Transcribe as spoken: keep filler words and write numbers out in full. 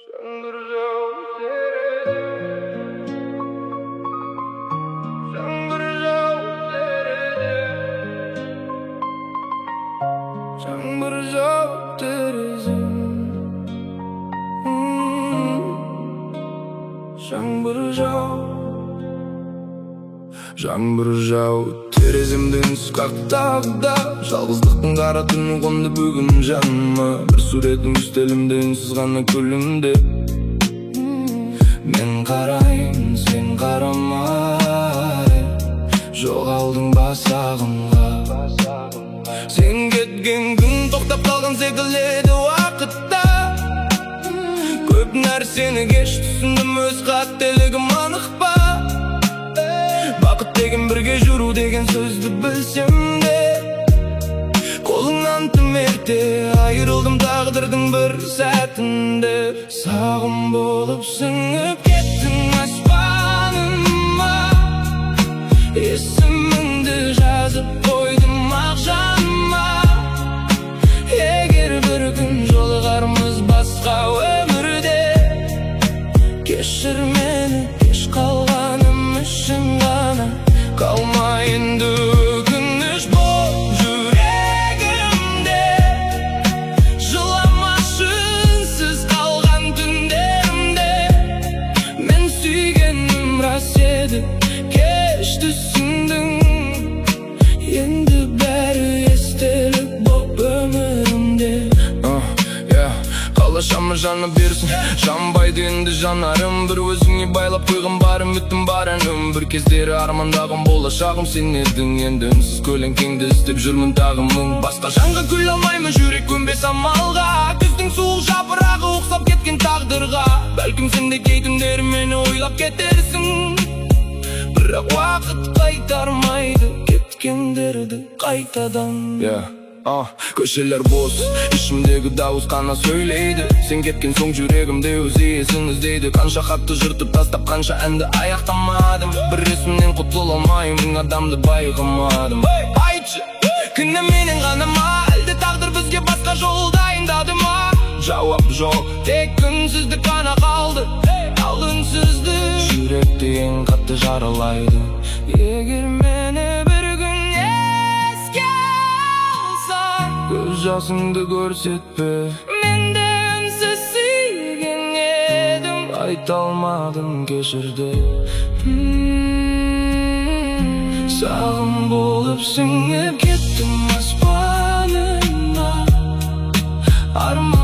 Жаңбыр жауып середі, жаңбыр жауып середі, жаңбыр жауып терезем, жаңбыр жауып, жаңбыр жауып тереземді үнсіз қақтағда, жалғыздықтың қара түні қонды бүгін жаныма. Бір суретің үстелімде үнсіз ғана күлімде. Мен қарайын, сен қарамай, жоғалдың ба сағымға. Сен кеткен күн тоқтап қалған секілді уақытта. Көп нәрсені кеш түсіндім, өз қателігім анық па. Бақыт деген бірге жүру деген сөзді білсем де, қолыңнан тым ерте айырылдым тағдырдың бір сәтінде. Сағым болып сіңіп кеттің аспаныма, есіміңді жазып қойдым ақ жаныма. Егер бір күн жолығармыз басқа өмірде, кешір мені кеш қалғаным үшін ғана. Қалмайын өкініш бол жүрегімде, жыламашы үнсіз қалған түндерімде. Мен сүйгенім рас еді, кеш түсіндің, енді бәрі естелік боп өмірімде. Қалашамы жаны берсін, жанбайды енді жанарым. Бір өзіңе байлап қойған бар үмітім бар әнім. Бір кездері армандағым болашағым сен едің, енді үнсіз көлеңкеңді іздеп жүрмін тағы мың. Басқа жанға күл алмаймын, жүрек көнбес амалға. Күздің суық жапырағы ұқсап кеткен тағдырға. Бәлкім сен де кей түндері мені ойлап кетерсің, бірақ уақыт қайтармайды кеткендерді қайтадан. А, көшелер бос, ішімдегі дауыс қана сөйлейді. Сен кеткен соң жүрегімде өз иесін іздейді. Қанша хатты жыртып тастап, қанша әнді аяқтамадым. Бір есімнен құтыла алмаймын, адамды байқамадым. Айтшы, кінә менен ғана ма, әлде тағдыр бізге басқа жол дайындады ма? Жауап жоқ, тек үнсіздік қана қалды. Ал үнсіздік жүректі ең қатты жаралайды. Егер мені бір күн еске көз жасыңды көрсетпе, мен де үнсіз сүйген едім, айта алмадым кешірді. Сағым болып сіңіп кеттім аспаныма, арман